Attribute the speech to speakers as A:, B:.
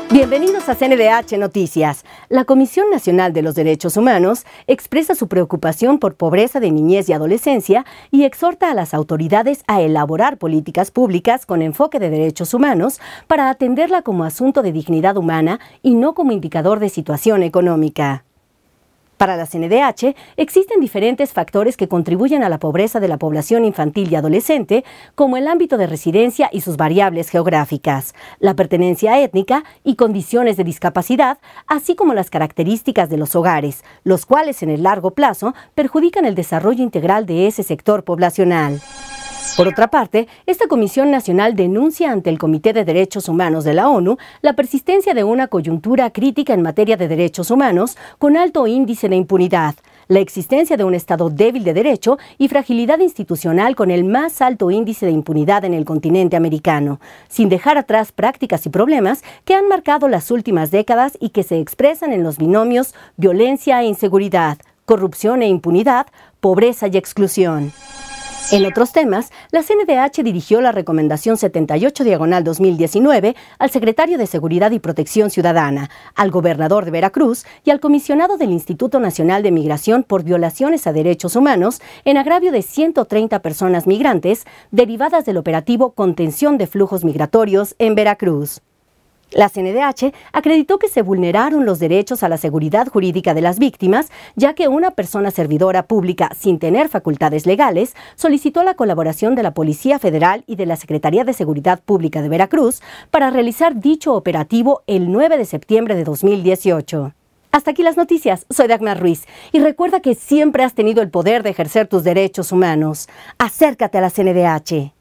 A: Bienvenidos a CNDH Noticias. La Comisión Nacional de los Derechos Humanos expresa su preocupación por pobreza de niñez y adolescencia y exhorta a las autoridades a elaborar políticas públicas con enfoque de derechos humanos para atenderla como asunto de dignidad humana y no como indicador de situación económica. Para la CNDH, existen diferentes factores que contribuyen a la pobreza de la población infantil y adolescente, como el ámbito de residencia y sus variables geográficas, la pertenencia étnica y condiciones de discapacidad, así como las características de los hogares, los cuales en el largo plazo perjudican el desarrollo integral de ese sector poblacional. Por otra parte, esta Comisión Nacional denuncia ante el Comité de Derechos Humanos de la ONU la persistencia de una coyuntura crítica en materia de derechos humanos con alto índice de impunidad, la existencia de un Estado débil de derecho y fragilidad institucional con el más alto índice de impunidad en el continente americano, sin dejar atrás prácticas y problemas que han marcado las últimas décadas y que se expresan en los binomios violencia e inseguridad, corrupción e impunidad, pobreza y exclusión. En otros temas, la CNDH dirigió la recomendación 78/2019 al secretario de Seguridad y Protección Ciudadana, al gobernador de Veracruz y al comisionado del Instituto Nacional de Migración por violaciones a derechos humanos en agravio de 130 personas migrantes derivadas del operativo Contención de Flujos Migratorios en Veracruz. La CNDH acreditó que se vulneraron los derechos a la seguridad jurídica de las víctimas, ya que una persona servidora pública sin tener facultades legales solicitó la colaboración de la Policía Federal y de la Secretaría de Seguridad Pública de Veracruz para realizar dicho operativo el 9 de septiembre de 2018. Hasta aquí las noticias. Soy Dagmar Ruiz y recuerda que siempre has tenido el poder de ejercer tus derechos humanos. Acércate a la CNDH.